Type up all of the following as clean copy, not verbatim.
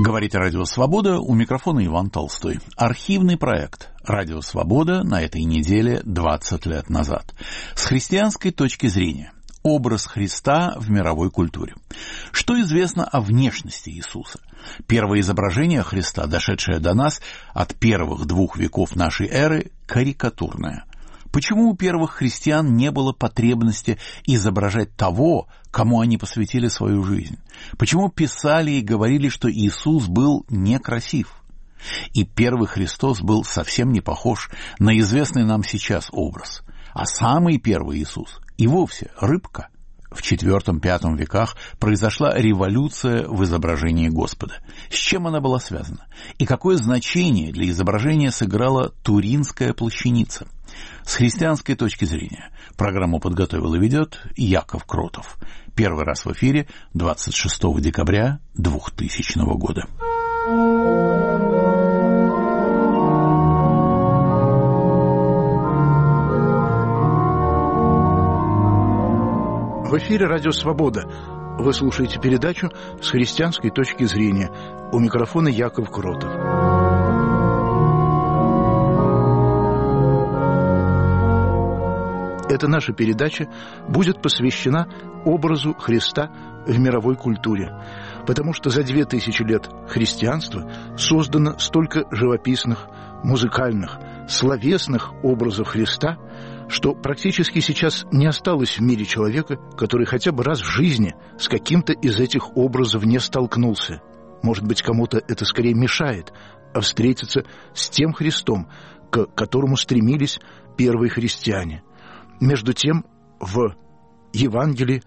Говорит Радио Свобода, у микрофона Иван Толстой. Архивный проект Радио Свобода на этой неделе 20 лет назад. С христианской точки зрения. Образ Христа в мировой культуре. Что известно о внешности Иисуса? Первое изображение Христа, дошедшее до нас от первых 2 веков нашей эры, карикатурное. Почему у первых христиан не было потребности изображать того, кому они посвятили свою жизнь? Почему писали и говорили, что Иисус был некрасив? И первый Христос был совсем не похож на известный нам сейчас образ. А самый первый Иисус и вовсе рыбка. В IV-V веках произошла революция в изображении Господа. С чем она была связана? И какое значение для изображения сыграла Туринская плащаница? С христианской точки зрения. Программу подготовил и ведет Яков Кротов. Первый раз в эфире 26 декабря 2000 года. В эфире «Радио Свобода». Вы слушаете передачу «С христианской точки зрения». У микрофона Яков Кротов. Эта наша передача будет посвящена образу Христа в мировой культуре, потому что за 2000 лет христианства создано столько живописных, музыкальных, словесных образов Христа, что практически сейчас не осталось в мире человека, который хотя бы раз в жизни с каким-то из этих образов не столкнулся. Может быть, кому-то это скорее мешает, а встретиться с тем Христом, к которому стремились первые христиане. Между тем, в Евангелии,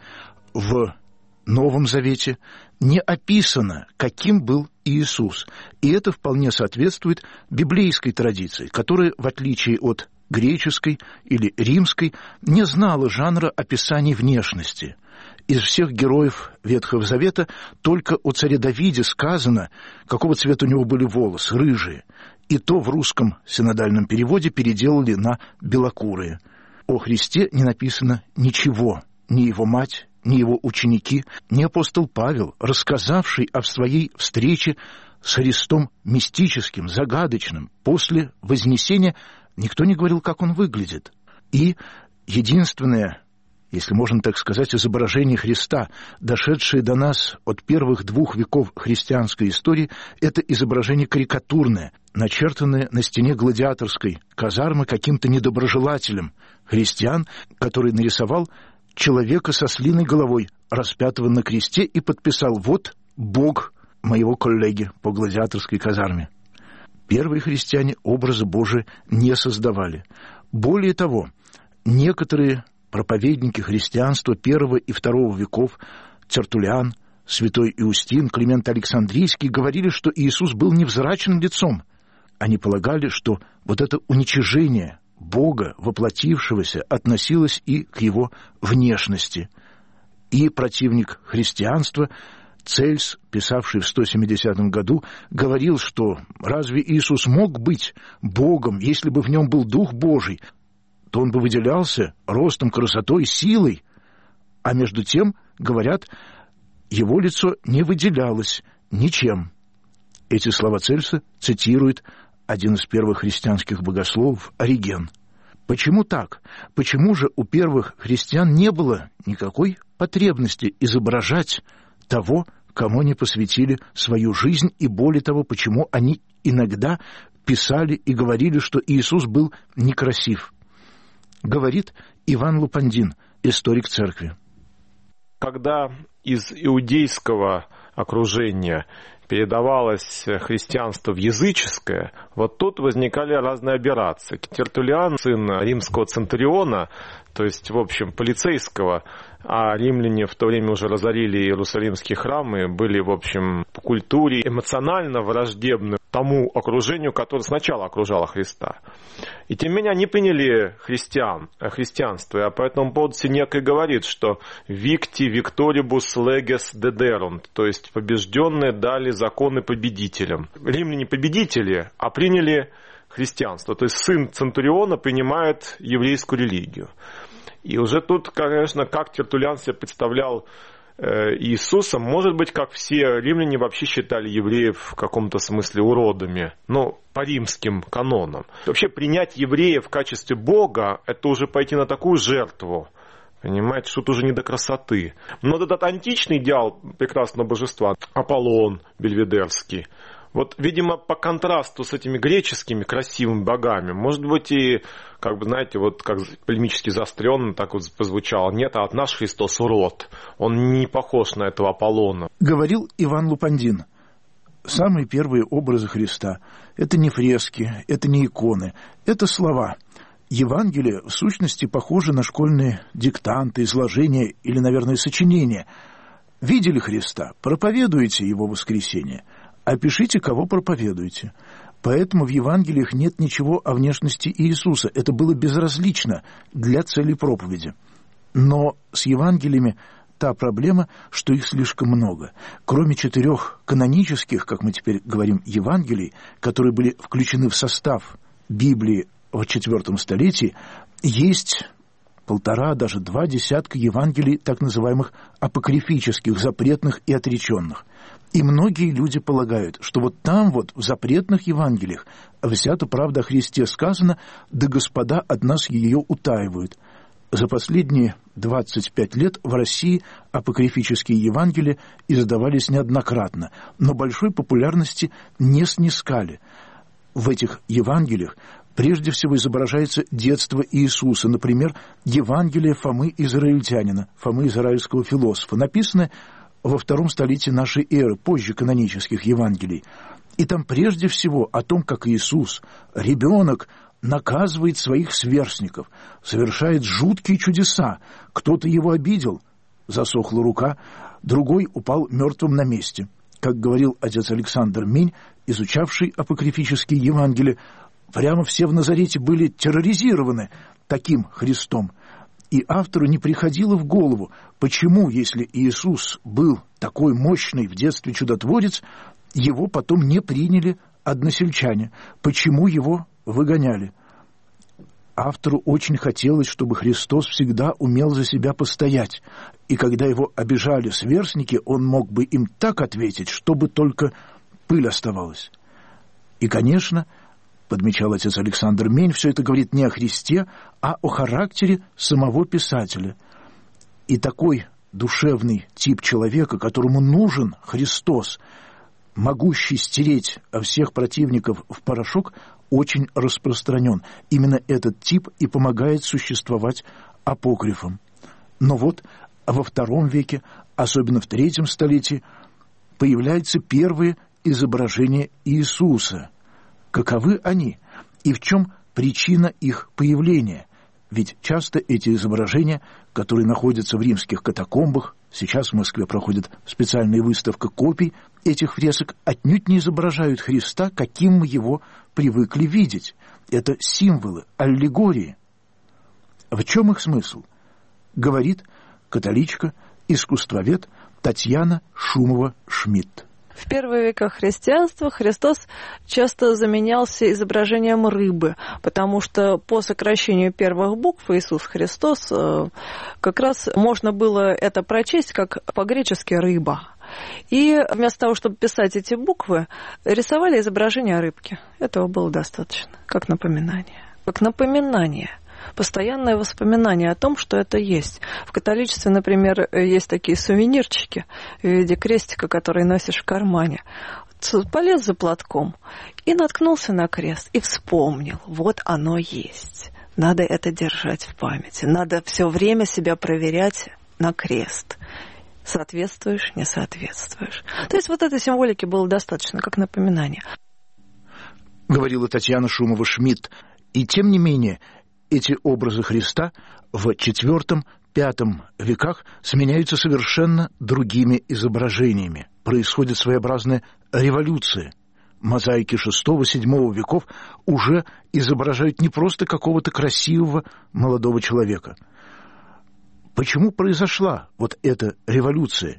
в Новом Завете не описано, каким был Иисус. И это вполне соответствует библейской традиции, которая, в отличие от греческой или римской, не знала жанра описаний внешности. Из всех героев Ветхого Завета только о царе Давиде сказано, какого цвета у него были волосы, рыжие. И то в русском синодальном переводе переделали на белокурые. О Христе не написано ничего, ни его мать, ни его ученики, ни апостол Павел, рассказавший о своей встрече с Христом мистическим, загадочным, после Вознесения. Никто не говорил, как он выглядит. И единственное, если можно так сказать, изображение Христа, дошедшее до нас от первых 2 веков христианской истории, это изображение карикатурное, начертанное на стене гладиаторской казармы каким-то недоброжелателем христиан, который нарисовал человека со ослиной головой, распятого на кресте, и подписал: «Вот Бог моего коллеги по гладиаторской казарме». Первые христиане образа Божия не создавали. Более того, некоторые проповедники христианства I и II веков, Тертуллиан, святой Иустин, Климент Александрийский, говорили, что Иисус был невзрачным лицом. Они полагали, что вот это уничижение Бога, воплотившегося, относилось и к его внешности. И противник христианства Цельс, писавший в 170 году, говорил, что разве Иисус мог быть Богом, если бы в нем был Дух Божий, то он бы выделялся ростом, красотой, силой. А между тем, говорят, его лицо не выделялось ничем. Эти слова Цельса цитирует один из первых христианских богословов Ориген. Почему так? Почему же у первых христиан не было никакой потребности изображать того, кому они посвятили свою жизнь, и более того, почему они иногда писали и говорили, что Иисус был некрасив? Говорит Иван Лупандин, историк церкви. Когда из иудейского окружения передавалось христианство в языческое, вот тут возникали разные аберрации. Тертуллиан, сын римского центуриона, то есть, в общем, полицейского, а римляне в то время уже разорили иерусалимские храмы, были, в общем, по культуре эмоционально враждебны тому окружению, которое сначала окружало Христа. И тем не менее они приняли христианство, и по этому поводу Сенека и говорит, что «Victi victoribus leges dederunt», то есть побежденные дали законы победителям. Римляне победители, а приняли христианство, то есть сын центуриона принимает еврейскую религию. И уже тут, конечно, как Тертуллиан себе представлял Иисуса, может быть, как все римляне вообще считали евреев в каком-то смысле уродами, по римским канонам. Вообще принять еврея в качестве Бога, это уже пойти на такую жертву, понимаете, что тут уже не до красоты. Но вот этот античный идеал прекрасного божества, Аполлон Бельведерский, вот, видимо, по контрасту с этими греческими красивыми богами, может быть, и, как полемически заостренно так вот прозвучало, нет, а наш Христос урод, он не похож на этого Аполлона. Говорил Иван Лупандин. Самые первые образы Христа – это не фрески, это не иконы, это слова. Евангелие, в сущности, похоже на школьные диктанты, изложения или, наверное, сочинения. Видели Христа? Проповедуете Его воскресение. Опишите, кого проповедуете. Поэтому в Евангелиях нет ничего о внешности Иисуса. Это было безразлично для цели проповеди. Но с Евангелиями та проблема, что их слишком много. Кроме 4 канонических, как мы теперь говорим, Евангелий, которые были включены в состав Библии в IV столетии, есть 1,5, даже 2 десятка Евангелий, так называемых апокрифических, запретных и отреченных. И многие люди полагают, что вот там вот, в запретных Евангелиях, вся эта правда о Христе сказана, да Господа от нас ее утаивают. За последние 25 лет в России апокрифические Евангелия издавались неоднократно, но большой популярности не снискали. В этих Евангелиях прежде всего изображается детство Иисуса, например, Евангелие Фомы Израильтянина, Фомы израильского философа, написанное во 2 столетии нашей эры, позже канонических Евангелий. И там прежде всего о том, как Иисус, ребенок, наказывает своих сверстников, совершает жуткие чудеса. Кто-то его обидел, засохла рука, другой упал мертвым на месте. Как говорил отец Александр Мень, изучавший апокрифические Евангелия, прямо все в Назарете были терроризированы таким Христом. И автору не приходило в голову, почему, если Иисус был такой мощный в детстве чудотворец, его потом не приняли односельчане, почему его выгоняли. Автору очень хотелось, чтобы Христос всегда умел за себя постоять, и когда его обижали сверстники, он мог бы им так ответить, чтобы только пыль оставалась. И, конечно, подмечал отец Александр Мень, все это говорит не о Христе, а о характере самого писателя. И такой душевный тип человека, которому нужен Христос, могущий стереть всех противников в порошок, очень распространен. Именно этот тип и помогает существовать апокрифам. Но вот во II веке, особенно в III столетии, появляются первые изображения Иисуса. Каковы они? И в чем причина их появления? Ведь часто эти изображения, которые находятся в римских катакомбах, сейчас в Москве проходит специальная выставка копий этих фресок, отнюдь не изображают Христа, каким мы его привыкли видеть. Это символы, аллегории. В чем их смысл? Говорит католичка, искусствовед Татьяна Шумова-Шмидт. В первые века христианства Христос часто заменялся изображением рыбы, потому что по сокращению первых букв Иисус Христос как раз можно было это прочесть как по-гречески «рыба». И вместо того, чтобы писать эти буквы, рисовали изображение рыбки. Этого было достаточно, как напоминание. Как напоминание. Постоянное воспоминание о том, что это есть. В католичестве, например, есть такие сувенирчики в виде крестика, который носишь в кармане. Полез за платком и наткнулся на крест, и вспомнил, вот оно есть. Надо это держать в памяти. Надо все время себя проверять на крест. Соответствуешь, не соответствуешь. То есть вот этой символики было достаточно, как напоминание. Говорила Татьяна Шумова-Шмидт. И тем не менее, эти образы Христа в IV-V веках сменяются совершенно другими изображениями. Происходит своеобразная революция. Мозаики VI-VII веков уже изображают не просто какого-то красивого молодого человека. Почему произошла вот эта революция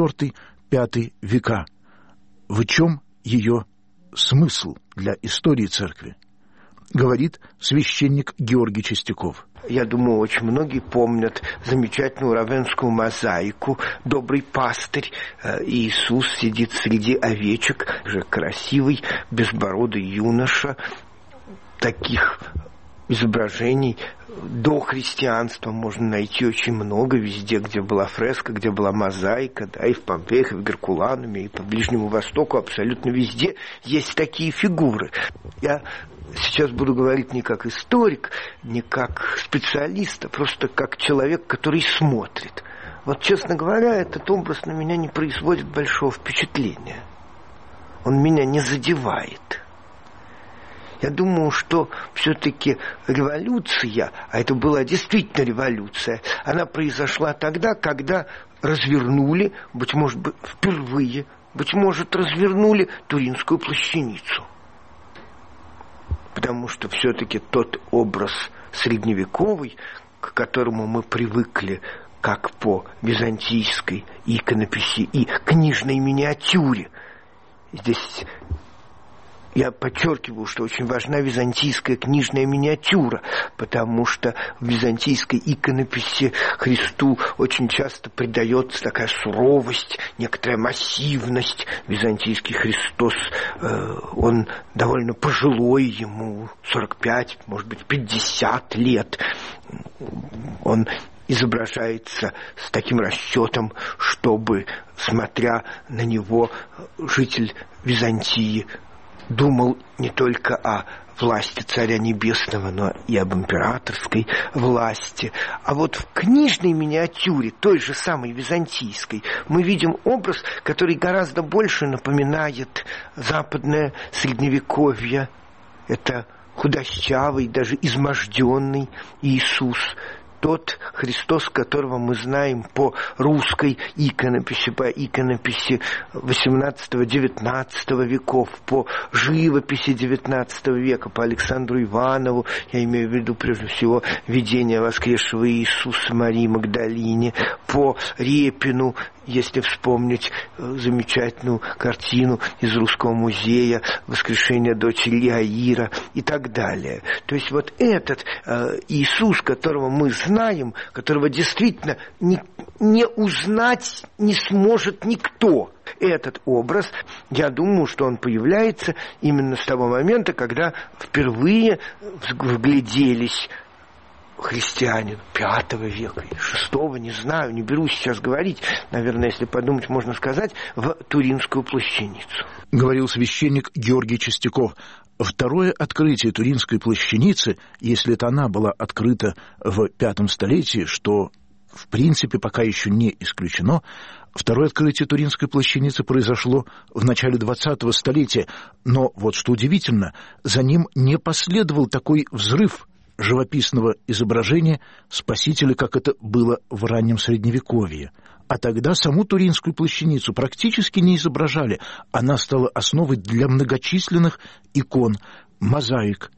IV-V века? В чем ее смысл для истории Церкви? говорит священник Георгий Чистяков. Я думаю, очень многие помнят замечательную равенскую мозаику «Добрый пастырь». Иисус сидит среди овечек, же красивый, безбородый юноша. Таких изображений до христианства можно найти очень много везде, где была фреска, где была мозаика, да, и в Помпеях, и в Геркулануме, и по Ближнему Востоку, абсолютно везде есть такие фигуры. Я сейчас буду говорить не как историк, не как специалист, а просто как человек, который смотрит. Вот, честно говоря, этот образ на меня не производит большого впечатления. Он меня не задевает. Я думаю, что все-таки революция, а это была действительно революция, она произошла тогда, когда развернули, быть может, впервые, быть может, развернули Туринскую плащаницу. Потому что все-таки тот образ средневековый, к которому мы привыкли как по византийской иконописи и книжной миниатюре, здесь я подчеркиваю, что очень важна византийская книжная миниатюра, потому что в византийской иконописи Христу очень часто придается такая суровость, некоторая массивность. Византийский Христос, он довольно пожилой, ему 45, может быть, 50 лет. Он изображается с таким расчетом, чтобы, смотря на него, житель Византии думал не только о власти Царя Небесного, но и об императорской власти. А вот в книжной миниатюре, той же самой византийской, мы видим образ, который гораздо больше напоминает западное Средневековье. Это худощавый, даже изможденный Иисус. Тот Христос, которого мы знаем по русской иконописи, по иконописи XVIII-XIX веков, по живописи XIX века, по Александру Иванову, я имею в виду прежде всего видение воскресшего Иисуса Марии Магдалине, по Репину, если вспомнить замечательную картину из Русского музея «Воскрешение дочери Иаира» и так далее. То есть вот этот Иисус, которого мы знаем, которого действительно не узнать не сможет никто. Этот образ, я думаю, что он появляется именно с того момента, когда впервые вгляделись христианин V века или VI, не знаю, не берусь сейчас говорить, наверное, если подумать, можно сказать, в Туринскую плащаницу. Говорил священник Георгий Чистяков. Второе открытие Туринской плащаницы, если это она была открыта в V столетии, что в принципе пока еще не исключено, второе открытие Туринской плащаницы произошло в начале 20-го столетия, но вот что удивительно, за ним не последовал такой взрыв живописного изображения Спасителя, как это было в раннем Средневековье. А тогда саму Туринскую плащаницу практически не изображали. Она стала основой для многочисленных икон, мозаик.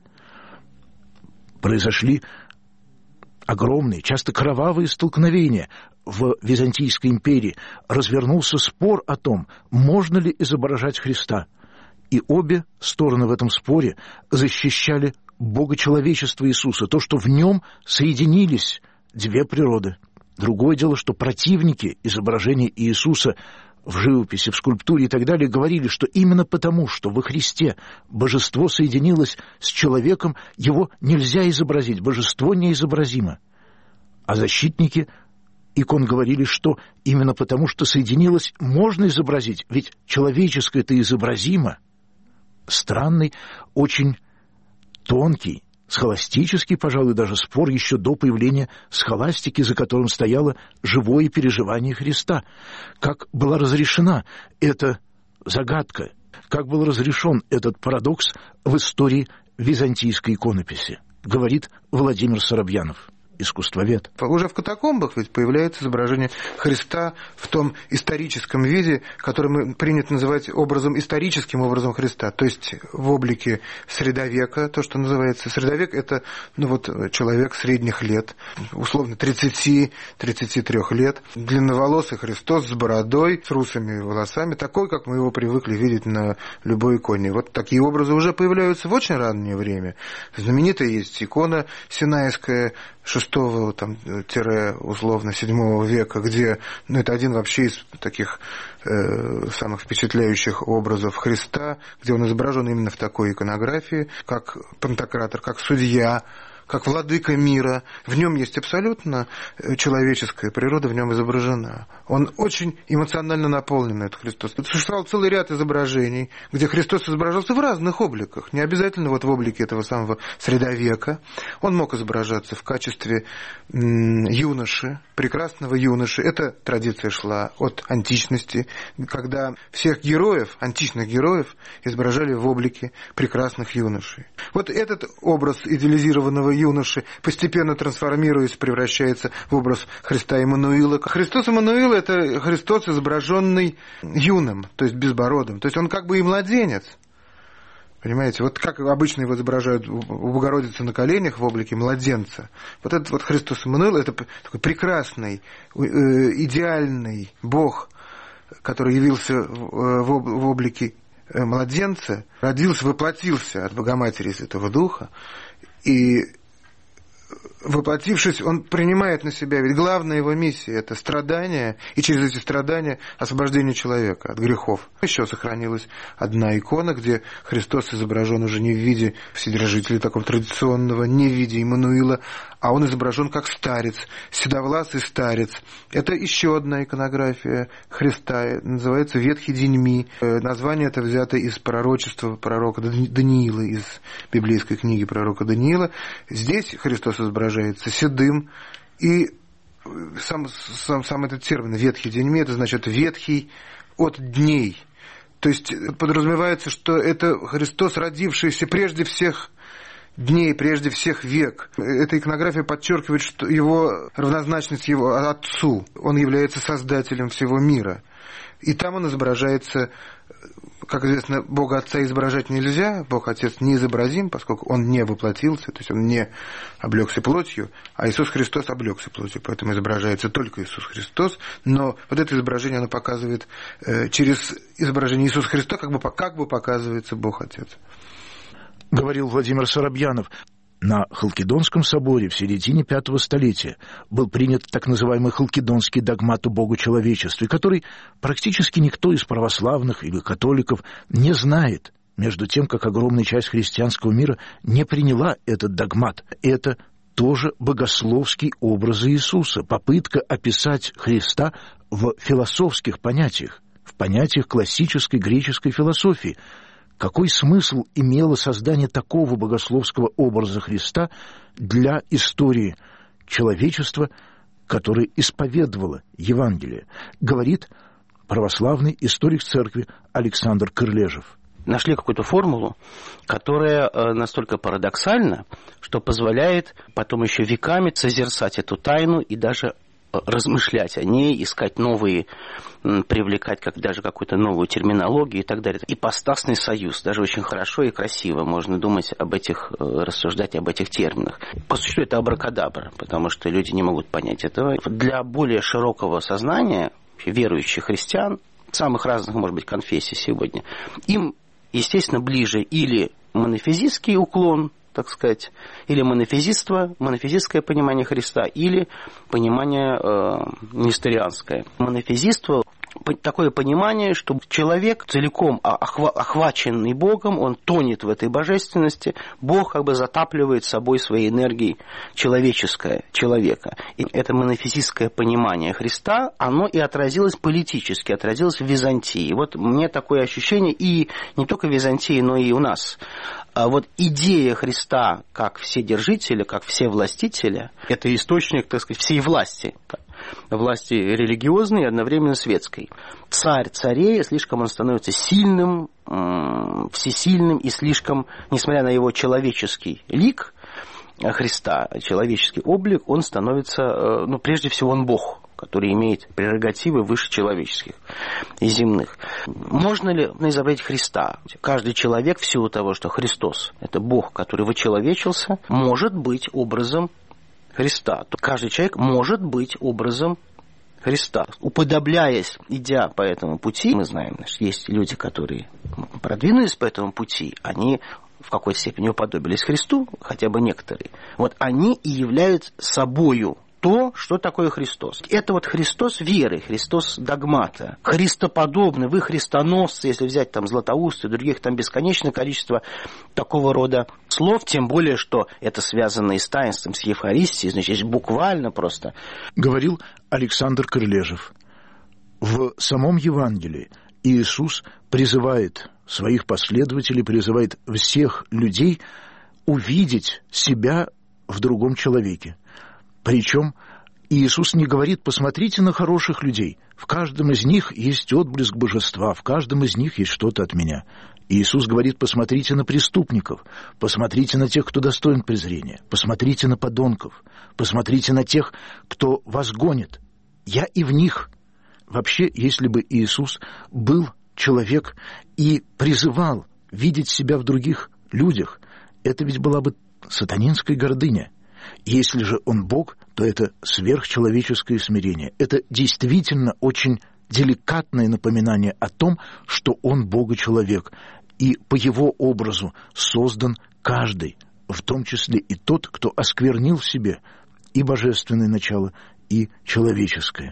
Произошли огромные, часто кровавые столкновения в Византийской империи. Развернулся спор о том, можно ли изображать Христа. И обе стороны в этом споре защищали богочеловечество Иисуса, то, что в нем соединились две природы. Другое дело, что противники изображения Иисуса в живописи, в скульптуре и так далее говорили, что именно потому, что во Христе божество соединилось с человеком, его нельзя изобразить, божество неизобразимо. А защитники икон говорили, что именно потому, что соединилось, можно изобразить, ведь человеческое-то изобразимо. Странный, очень тонкий, схоластический, пожалуй, даже спор еще до появления схоластики, за которым стояло живое переживание Христа. Как была разрешена эта загадка, как был разрешен этот парадокс в истории византийской иконописи, говорит Владимир Соробьянов. искусствовед. Уже в катакомбах ведь появляется изображение Христа в том историческом виде, который принято называть историческим образом Христа, то есть в облике средовека, то, что называется. Средовек – это человек средних лет, условно 30-33 лет, длинноволосый Христос с бородой, с русыми волосами, такой, как мы его привыкли видеть на любой иконе. Вот такие образы уже появляются в очень раннее время. Знаменитая есть икона синайская 6-7 века, где, это один вообще из таких самых впечатляющих образов Христа, где он изображен именно в такой иконографии, как пантократор, как судья, как владыка мира. В нем есть абсолютно человеческая природа, в нем изображена. Он очень эмоционально наполнен, этот Христос. Существовал целый ряд изображений, где Христос изображался в разных обликах. Не обязательно в облике этого самого средовека. Он мог изображаться в качестве юноши, прекрасного юноши. Эта традиция шла от античности, когда всех героев, античных героев, изображали в облике прекрасных юношей. Вот этот образ идеализированного юноши, постепенно трансформируясь, превращается в образ Христа Иммануила. Христос Иммануил – это Христос, изображенный юным, то есть безбородым. То есть он как бы и младенец. Понимаете, вот как обычно его изображают у Богородицы на коленях в облике младенца. Вот этот вот Христос Иммануил – это такой прекрасный, идеальный Бог, который явился в облике младенца, родился, воплотился от Богоматери и Святого Духа, и воплотившись, он принимает на себя, ведь главная его миссия – это страдания, и через эти страдания освобождение человека от грехов. Еще сохранилась одна икона, где Христос изображен уже не в виде Вседержителя такого традиционного, не в виде Иммануила, а он изображен как старец, седовласый старец. Это еще одна иконография Христа, называется «Ветхий Деньми». Название это взято из пророчества пророка Даниила, из библейской книги пророка Даниила. Здесь Христос изображается седым, и сам этот термин «ветхий деньми» это значит «ветхий от дней». То есть подразумевается, что это Христос, родившийся прежде всех дней, прежде всех век. Эта иконография подчеркивает, что его равнозначность его Отцу. Он является создателем всего мира. И там он изображается, как известно, Бога Отца изображать нельзя, Бог Отец неизобразим, поскольку Он не воплотился, то есть Он не облегся плотью, а Иисус Христос облегся плотью, поэтому изображается только Иисус Христос, но вот это изображение, оно показывает, через изображение Иисуса Христа как бы показывается Бог Отец. Говорил Владимир Соробьянов. На Халкидонском соборе в середине V столетия был принят так называемый халкидонский догмат о богочеловечестве, который практически никто из православных или католиков не знает, между тем, как огромная часть христианского мира не приняла этот догмат. Это тоже богословский образ Иисуса, попытка описать Христа в философских понятиях, в понятиях классической греческой философии. Какой смысл имело создание такого богословского образа Христа для истории человечества, которое исповедовало Евангелие, говорит православный историк церкви Александр Кырлежев. Нашли какую-то формулу, которая настолько парадоксальна, что позволяет потом еще веками созерцать эту тайну и даже размышлять о ней, искать новые, привлекать даже какую-то новую терминологию и так далее. Ипостасный союз, даже очень хорошо и красиво можно думать об этих, рассуждать об этих терминах. По сути, это абракадабра, потому что люди не могут понять этого. Для более широкого сознания верующих христиан, самых разных, может быть, конфессий сегодня, им, естественно, ближе или монофизитский уклон, так сказать, или монофизитство, монофизитское понимание Христа, или понимание несторианское. Монофизитство такое понимание, что человек целиком охваченный Богом, он тонет в этой божественности, Бог как бы затапливает собой своей энергией человека. И это монофизитское понимание Христа, оно и отразилось политически, отразилось в Византии. Вот мне такое ощущение, и не только в Византии, но и у нас. А вот идея Христа как вседержителя, как всевластителя, это источник, так сказать, всей власти. Власти религиозной и одновременно светской. Царь царей, слишком он становится сильным, всесильным, и слишком, несмотря на его человеческий лик, Христа, человеческий облик, он становится, прежде всего, он Бог, который имеет прерогативы выше человеческих и земных. Можно ли изобразить Христа? Каждый человек, в силу того, что Христос – это Бог, который вочеловечился, может быть образом Христа. Каждый человек может быть образом Христа. Уподобляясь, идя по этому пути, мы знаем, что есть люди, которые продвинулись по этому пути, они в какой-то степени уподобились Христу, хотя бы некоторые. Вот они и являются собою то, что такое Христос. Это вот Христос веры, Христос догмата, христоподобный, вы христоносцы, если взять там Златоуст и других, там бесконечное количество такого рода слов, тем более, что это связано и с таинством, с Евхаристией, значит, буквально просто. Говорил Александр Крылежев. В самом Евангелии Иисус призывает своих последователей, призывает всех людей увидеть себя в другом человеке. Причем Иисус не говорит: посмотрите на хороших людей, в каждом из них есть отблеск божества, в каждом из них есть что-то от меня. Иисус говорит: посмотрите на преступников, посмотрите на тех, кто достоин презрения, посмотрите на подонков, посмотрите на тех, кто вас гонит. Я и в них. Вообще, если бы Иисус был человек и призывал видеть себя в других людях, это ведь была бы сатанинская гордыня. Если же он Бог, то это сверхчеловеческое смирение. Это действительно очень деликатное напоминание о том, что он Бога-человек, и по его образу создан каждый, в том числе и тот, кто осквернил в себе и божественное начало, и человеческое.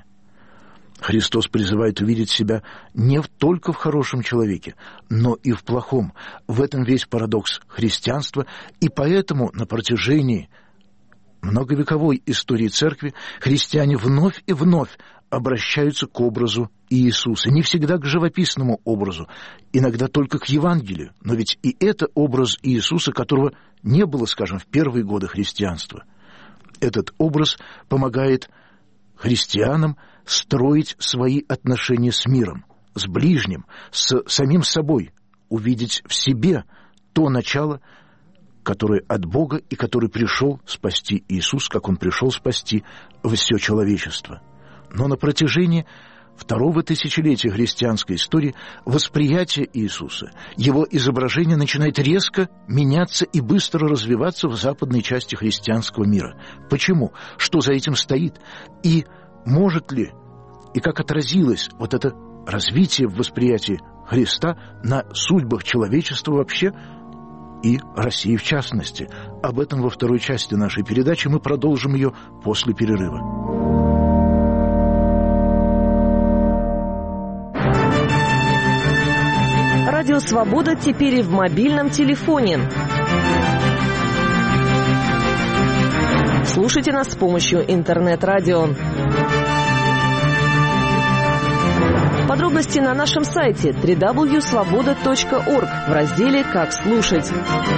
Христос призывает увидеть себя не только в хорошем человеке, но и в плохом. В этом весь парадокс христианства, и поэтому на протяжении многовековой истории Церкви христиане вновь и вновь обращаются к образу Иисуса. Не всегда к живописному образу, иногда только к Евангелию. Но ведь и это образ Иисуса, которого не было, скажем, в первые годы христианства. Этот образ помогает христианам строить свои отношения с миром, с ближним, с самим собой, увидеть в себе то начало, который от Бога и который пришел спасти Иисус, как Он пришел спасти все человечество. Но на протяжении второго тысячелетия христианской истории восприятие Иисуса, его изображение начинает резко меняться и быстро развиваться в западной части христианского мира. Почему? Что за этим стоит? И может ли, и как отразилось вот это развитие в восприятии Христа на судьбах человечества вообще, и России в частности. Об этом во второй части нашей передачи. Мы продолжим ее после перерыва. Радио «Свобода» теперь и в мобильном телефоне. Слушайте нас с помощью интернет-радио. Подробности на нашем сайте www.svoboda.org в разделе «Как слушать».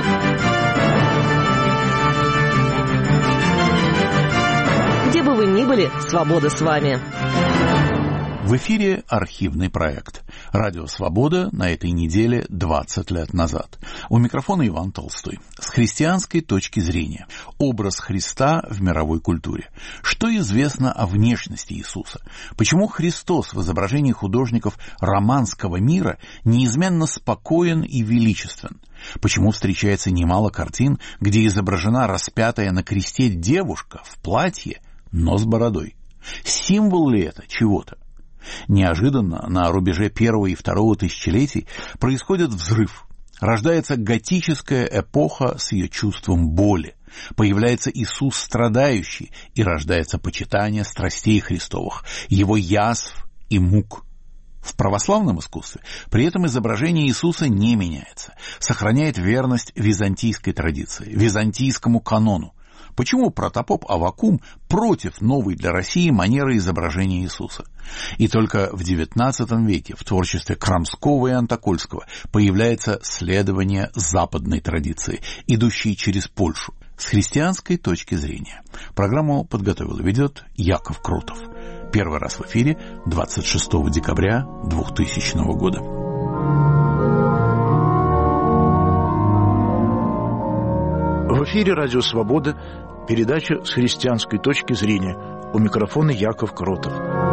Где бы вы ни были, свобода с вами. В эфире архивный проект. Радио «Свобода» на этой неделе 20 лет назад. У микрофона Иван Толстой. С христианской точки зрения. Образ Христа в мировой культуре. Что известно о внешности Иисуса? Почему Христос в изображении художников романского мира неизменно спокоен и величествен? Почему встречается немало картин, где изображена распятая на кресте девушка в платье, но с бородой? Символ ли это чего-то? Неожиданно на рубеже первого и второго тысячелетий происходит взрыв. Рождается готическая эпоха с ее чувством боли. Появляется Иисус страдающий, и рождается почитание страстей Христовых, его язв и мук. В православном искусстве при этом изображение Иисуса не меняется, сохраняет верность византийской традиции, византийскому канону. Почему протопоп Аввакум против новой для России манеры изображения Иисуса? И только в XIX веке в творчестве Крамского и Антокольского появляется следование западной традиции, идущей через Польшу, с христианской точки зрения. Программу подготовил и ведет Яков Крутов. Первый раз в эфире 26 декабря 2000 года. В эфире «Радио Свобода», передача «С христианской точки зрения». У микрофона Яков Кротов.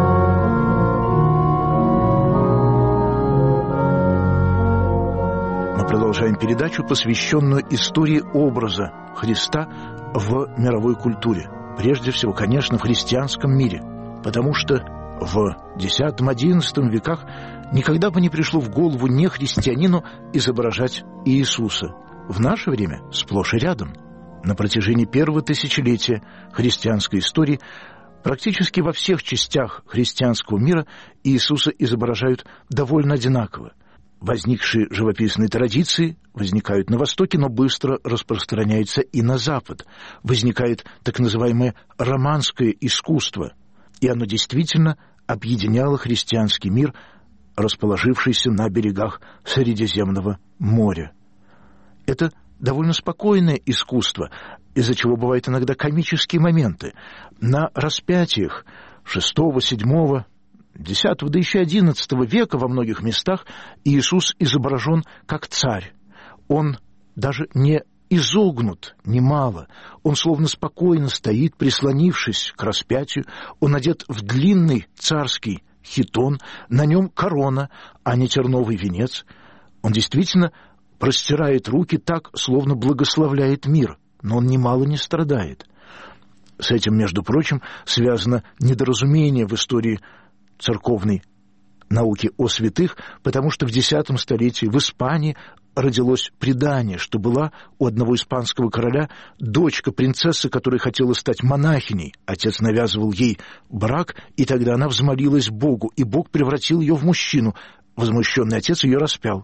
Мы продолжаем передачу, посвященную истории образа Христа в мировой культуре. Прежде всего, конечно, в христианском мире. Потому что в X-XI веках никогда бы не пришло в голову нехристианину изображать Иисуса. В наше время сплошь и рядом. На протяжении первого тысячелетия христианской истории практически во всех частях христианского мира Иисуса изображают довольно одинаково. Возникшие живописные традиции возникают на Востоке, но быстро распространяются и на Запад. Возникает так называемое романское искусство, и оно действительно объединяло христианский мир, расположившийся на берегах Средиземного моря. Это довольно спокойное искусство, из-за чего бывают иногда комические моменты. На распятиях VI, VII, X, да еще XI века во многих местах Иисус изображен как царь. Он даже не изогнут немало. Он словно спокойно стоит, прислонившись к распятию. Он одет в длинный царский хитон, на нем корона, а не терновый венец. Он действительно простирает руки так, словно благословляет мир, но он немало не страдает. С этим, между прочим, связано недоразумение в истории церковной науки о святых, потому что в X столетии в Испании родилось предание, что была у одного испанского короля дочка принцессы, которая хотела стать монахиней. Отец навязывал ей брак, и тогда она взмолилась Богу, и Бог превратил ее в мужчину. Возмущенный отец ее распял.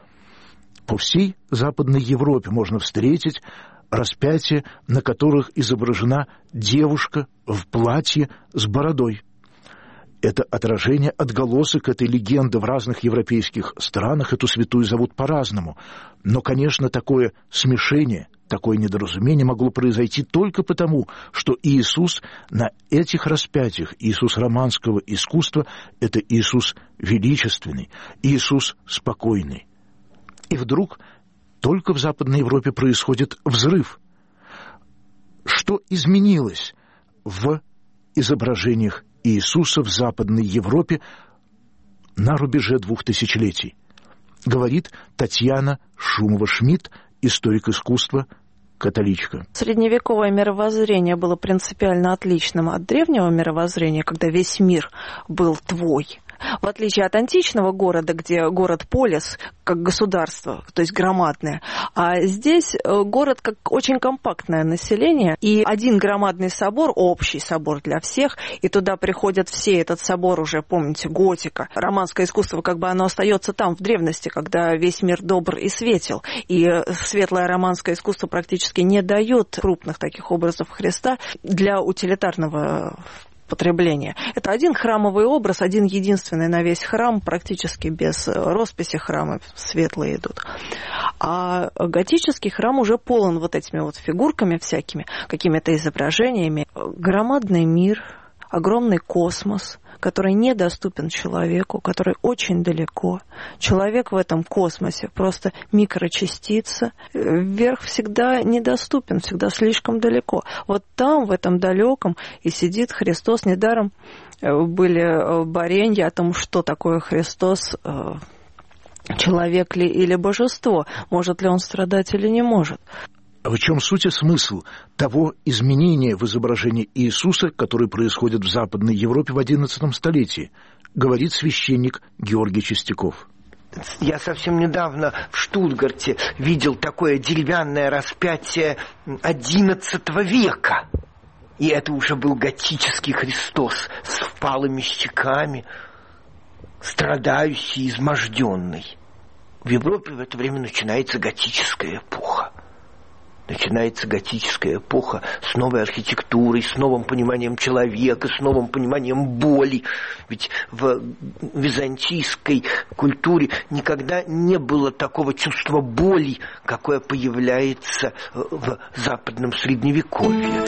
По всей Западной Европе можно встретить распятия, на которых изображена девушка в платье с бородой. Это отражение, отголосок этой легенды в разных европейских странах. Эту святую зовут по-разному. Но, конечно, такое смешение, такое недоразумение могло произойти только потому, что Иисус на этих распятиях, Иисус романского искусства, это Иисус величественный, Иисус спокойный. И вдруг только в Западной Европе происходит взрыв. Что изменилось в изображениях Иисуса в Западной Европе на рубеже 2000 летий? Говорит Татьяна Шумова-Шмидт, историк искусства, католичка. Средневековое мировоззрение было принципиально отличным от древнего мировоззрения, когда весь мир был твой. В отличие от античного города, где город-полис как государство, то есть громадное, а здесь город как очень компактное население, и один громадный собор, общий собор для всех, и туда приходят все. Этот собор уже, помните, готика, романское искусство, как бы оно остается там, в древности, когда весь мир добр и светел, и светлое романское искусство практически не дает крупных таких образов Христа для утилитарного потребления. Это один храмовый образ, один единственный на весь храм, практически без росписи храмы светлые идут. А готический храм уже полон вот этими вот фигурками всякими, какими-то изображениями. Громадный мир, огромный космос, который недоступен человеку, который очень далеко. Человек в этом космосе просто микрочастица. Вверх всегда недоступен, всегда слишком далеко. Вот там, в этом далеком, и сидит Христос. Недаром были боренья о том, что такое Христос, человек ли или божество, может ли он страдать или не может. В чем суть и смысл того изменения в изображении Иисуса, которое происходит в Западной Европе в XI столетии, говорит священник Георгий Чистяков. Я совсем недавно в Штутгарте видел такое деревянное распятие XI века. И это уже был готический Христос с впалыми щеками, страдающий, изможденный. В Европе в это время начинается готическая эпоха. Начинается готическая эпоха с новой архитектурой, с новым пониманием человека, с новым пониманием боли. Ведь в византийской культуре никогда не было такого чувства боли, какое появляется в западном Средневековье.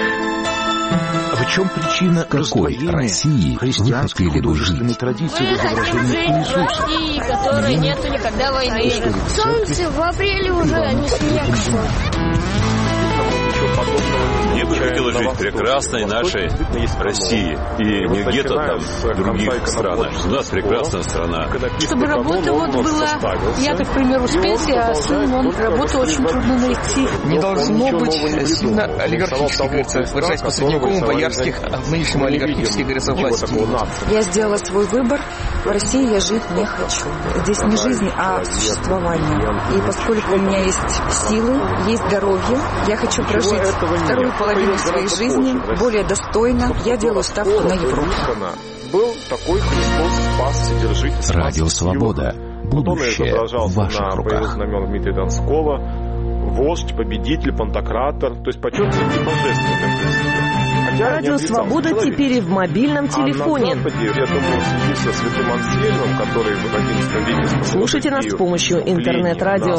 В чем причина раздвоения христианской художественной традиции в изображении Иисуса? России, которой нету никогда войны. Солнце в апреле уже, а не снег. ничего подобного. Мне бы хотелось жить в прекрасной нашей России. И не где-то там в других странах. У нас прекрасная страна. Чтобы работа вот была, я, как, к примеру, с пенсии, а сын, он работу очень трудно найти. Не должно быть сильно олигархических, говорится, выражаясь по-средневековому, боярских, а нынешнему олигархических, говорится, власти. Я сделала свой выбор. В России я жить не хочу. Здесь не жизнь, а существование. И поскольку у меня есть силы, есть здоровье, я хочу прожить вторую половину своей жизни более достойно. Я делаю ставку на Европу. Был такой Христос спас Вседержитель. Радио Свобода. Будущее в ваших руках. Знамен Дмитрия Донского, вождь, победитель, пантократор, то есть почет и божественный Христе. Радио Свобода теперь и в мобильном телефоне. На Западе, я думаю, в связи со святым Ансельмом, который в XI веке... Слушайте нас с помощью интернет-радио.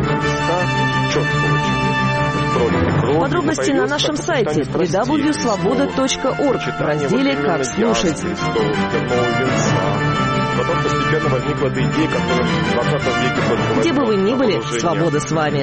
Подробности на нашем сайте www.svoboda.org в разделе «Как слушать». Потом постепенно возникла эта идея, которая в 20 веке только... Где бы вы ни были, свобода с вами.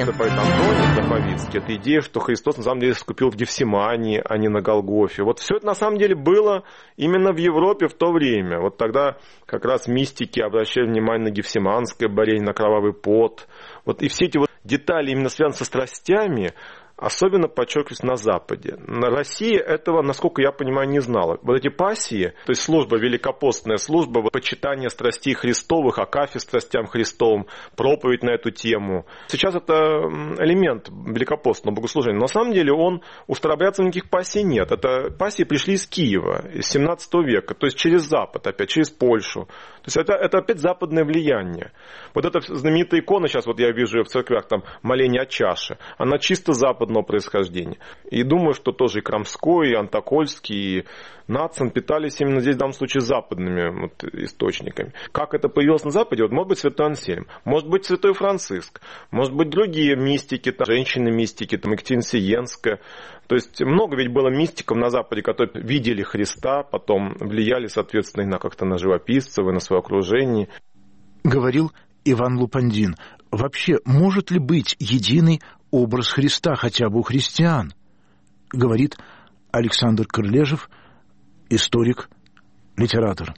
Это идея, что Христос на самом деле искупил в Гефсимании, а не на Голгофе. Вот все это на самом деле было именно в Европе в то время. Вот тогда как раз мистики обращали внимание на гефсиманское борение, на кровавый пот. Вот и все эти вот детали, именно связанные со страстями, особенно подчеркивались на Западе. На России этого, насколько я понимаю, не знала. Вот эти пассии, то есть служба, великопостная служба, почитание страстей Христовых, акафист страстям Христовым, проповедь на эту тему. Сейчас это элемент великопостного богослужения. Но на самом деле у старообрядцев никаких пассий нет. Это пассии пришли из Киева, из 17 века, то есть через Запад опять, через Польшу. То есть это опять западное влияние. Вот эта знаменитая икона, сейчас вот я вижу ее в церквях, там моление о чаше, она чисто западная происхождения. И думаю, что тоже и Крамской, и Антокольский, и Нацин питались именно здесь, в данном случае, западными вот источниками. Как это появилось на Западе? Вот, может быть, святой Ансельм, может быть, святой Франциск, может быть, другие мистики, там, женщины-мистики, там, Екатерина Сиенская. То есть много ведь было мистиков на Западе, которые видели Христа, потом влияли, соответственно, и на как-то на живописцев, и на свое окружение. Говорил Иван Лупандин. Вообще, может ли быть единый образ Христа хотя бы у христиан? Говорит Александр Крылежев, историк, литератор.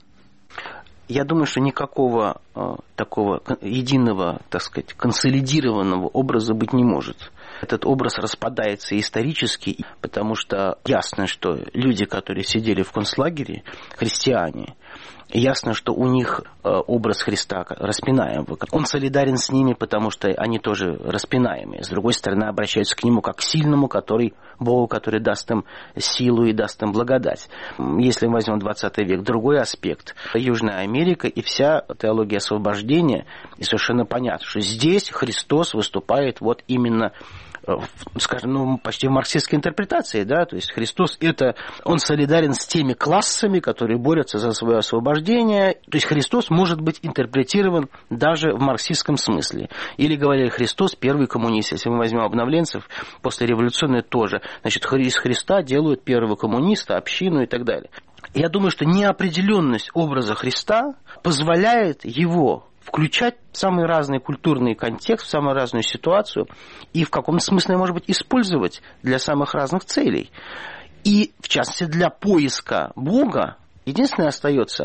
Я думаю, что никакого такого единого, так сказать, консолидированного образа быть не может. Этот образ распадается исторически, потому что ясно, что люди, которые сидели в концлагере, христиане, ясно, что у них образ Христа распинаемого. Он солидарен с ними, потому что они тоже распинаемые. С другой стороны, обращаются к нему как к сильному, Богу, который даст им силу и даст им благодать. Если мы возьмем 20 век, другой аспект. Южная Америка и вся теология освобождения, и совершенно понятно, что здесь Христос выступает вот именно, скажем, почти в марксистской интерпретации, да, то есть Христос он солидарен с теми классами, которые борются за свое освобождение, то есть Христос может быть интерпретирован даже в марксистском смысле. Или говорили, Христос первый коммунист, если мы возьмем обновленцев, послереволюционные тоже, значит, из Христа делают первого коммуниста, общину и так далее. Я думаю, что неопределенность образа Христа позволяет его включать в самый разный культурный контекст, в самую разную ситуацию и в каком-то смысле, может быть, использовать для самых разных целей. И, в частности, для поиска Бога единственное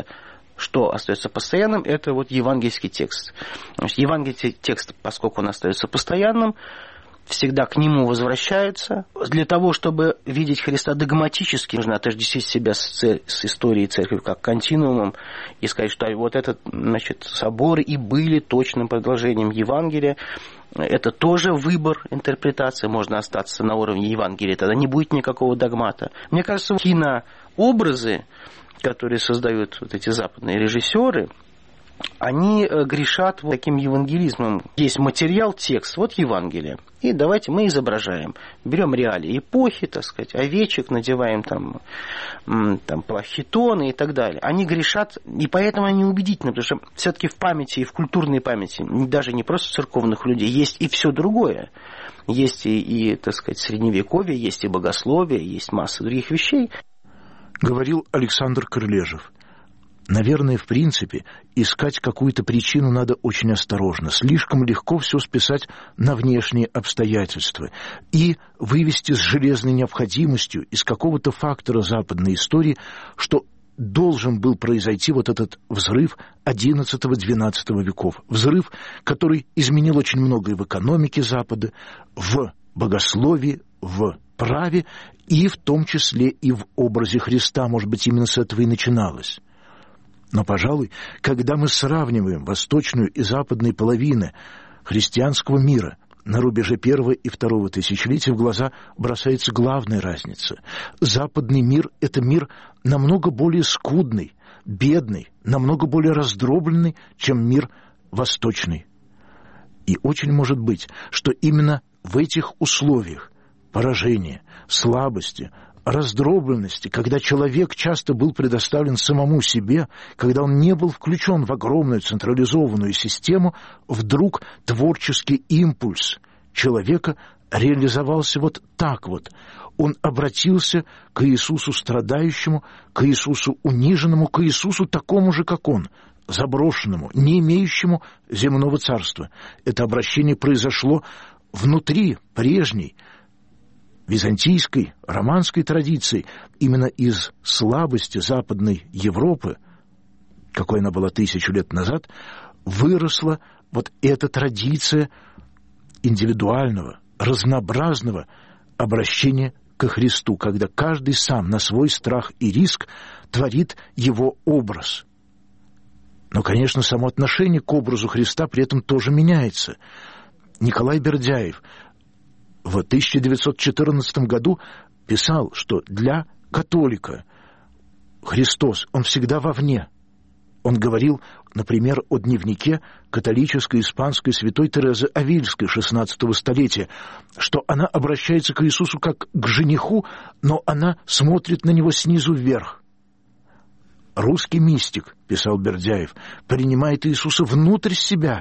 что остается постоянным, это вот евангельский текст. Значит, евангельский текст, поскольку он остается постоянным, всегда к нему возвращаются. Для того, чтобы видеть Христа догматически, нужно отождествить себя с историей церкви как континуумом и сказать, что вот этот, значит, соборы и были точным продолжением Евангелия. Это тоже выбор интерпретации. Можно остаться на уровне Евангелия, тогда не будет никакого догмата. Мне кажется, кинообразы, которые создают вот эти западные режиссеры, они грешат вот таким евангелизмом. Есть материал, текст, вот Евангелие. И давайте мы изображаем. Берем реалии эпохи, так сказать, овечек, надеваем там плахитоны и так далее. Они грешат, и поэтому они убедительны, потому что все-таки в памяти и в культурной памяти, даже не просто церковных людей, есть и все другое. Есть и так сказать, средневековье, есть и богословие, есть масса других вещей. Говорил Александр Крылежев. Наверное, в принципе, искать какую-то причину надо очень осторожно. Слишком легко все списать на внешние обстоятельства и вывести с железной необходимостью из какого-то фактора западной истории, что должен был произойти вот этот взрыв XI-XII веков. Взрыв, который изменил очень многое в экономике Запада, в богословии, в праве и в том числе и в образе Христа. Может быть, именно с этого и начиналось. Но, пожалуй, когда мы сравниваем восточную и западную половины христианского мира на рубеже первого и второго тысячелетия, в глаза бросается главная разница. Западный мир – это мир намного более скудный, бедный, намного более раздробленный, чем мир восточный. И очень может быть, что именно в этих условиях поражения, слабости, раздробленности, когда человек часто был предоставлен самому себе, когда он не был включен в огромную централизованную систему, вдруг творческий импульс человека реализовался вот так вот. Он обратился к Иисусу страдающему, к Иисусу униженному, к Иисусу такому же, как он, заброшенному, не имеющему земного царства. Это обращение произошло внутри прежней византийской, романской традиции, именно из слабости Западной Европы, какой она была 1000 лет назад, выросла вот эта традиция индивидуального, разнообразного обращения ко Христу, когда каждый сам на свой страх и риск творит его образ. Но, конечно, само отношение к образу Христа при этом тоже меняется. Николай Бердяев в 1914 году писал, что для католика Христос, он всегда вовне. Он говорил, например, о дневнике католической испанской святой Терезы Авильской XVI столетия, что она обращается к Иисусу как к жениху, но она смотрит на него снизу вверх. Русский мистик, писал Бердяев, принимает Иисуса внутрь себя.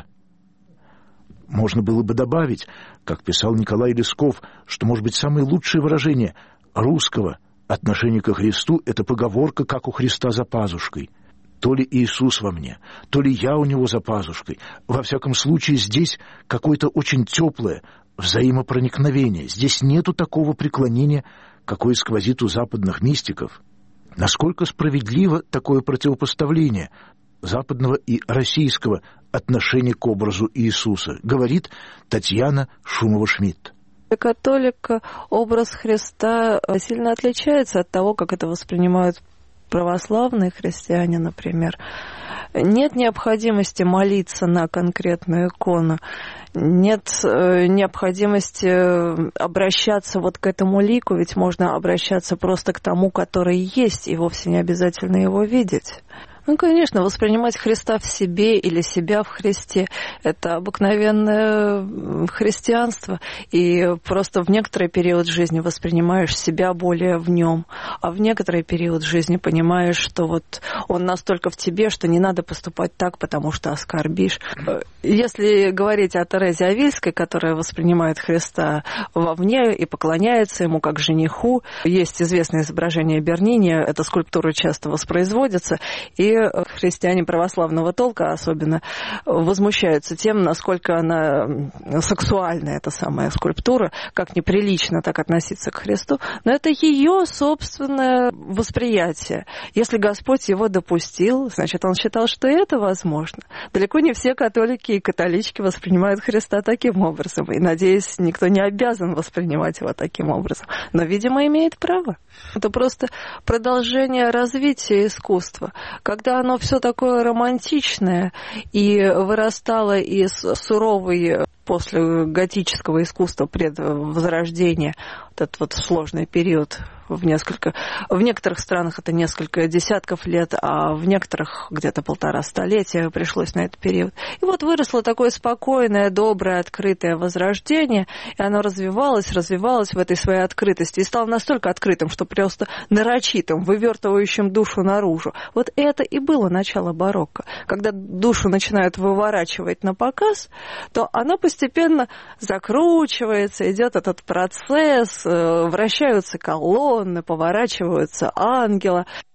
Можно было бы добавить, как писал Николай Лесков, что, может быть, самое лучшее выражение русского отношения ко Христу – это поговорка «как у Христа за пазушкой». То ли Иисус во мне, то ли я у него за пазушкой. Во всяком случае, здесь какое-то очень теплое взаимопроникновение. Здесь нету такого преклонения, какое сквозит у западных мистиков. Насколько справедливо такое противопоставление западного и российского отношения к образу Иисуса, говорит Татьяна Шумова-Шмидт. Для католика образ Христа сильно отличается от того, как это воспринимают православные христиане, например. Нет необходимости молиться на конкретную икону, нет необходимости обращаться вот к этому лику, ведь можно обращаться просто к тому, который есть, и вовсе не обязательно его видеть. Ну, конечно, воспринимать Христа в себе или себя в Христе – это обыкновенное христианство. И просто в некоторый период жизни воспринимаешь себя более в нем, а в некоторый период жизни понимаешь, что вот он настолько в тебе, что не надо поступать так, потому что оскорбишь. Если говорить о Терезе Авильской, которая воспринимает Христа вовне и поклоняется ему как жениху, есть известное изображение Бернини, эта скульптура часто воспроизводится, и христиане православного толка особенно возмущаются тем, насколько она сексуальна, эта самая скульптура, как неприлично так относиться к Христу. Но это ее собственное восприятие. Если Господь его допустил, значит, он считал, что это возможно. Далеко не все католики и католички воспринимают Христа таким образом. И, надеюсь, никто не обязан воспринимать его таким образом. Но, видимо, имеет право. Это просто продолжение развития искусства. Когда оно все такое романтичное и вырастало из суровой после готического искусства предвозрождения, вот этот вот сложный период в некоторых странах это несколько десятков лет, а в некоторых где-то 1,5 столетия пришлось на этот период. И вот выросло такое спокойное, доброе, открытое возрождение, и оно развивалось в этой своей открытости и стало настолько открытым, что просто нарочитым, вывертывающим душу наружу. Вот это и было начало барокко. Когда душу начинают выворачивать на показ, то она постепенно закручивается, идет этот процесс, вращаются колонны, поворачиваются ангелы.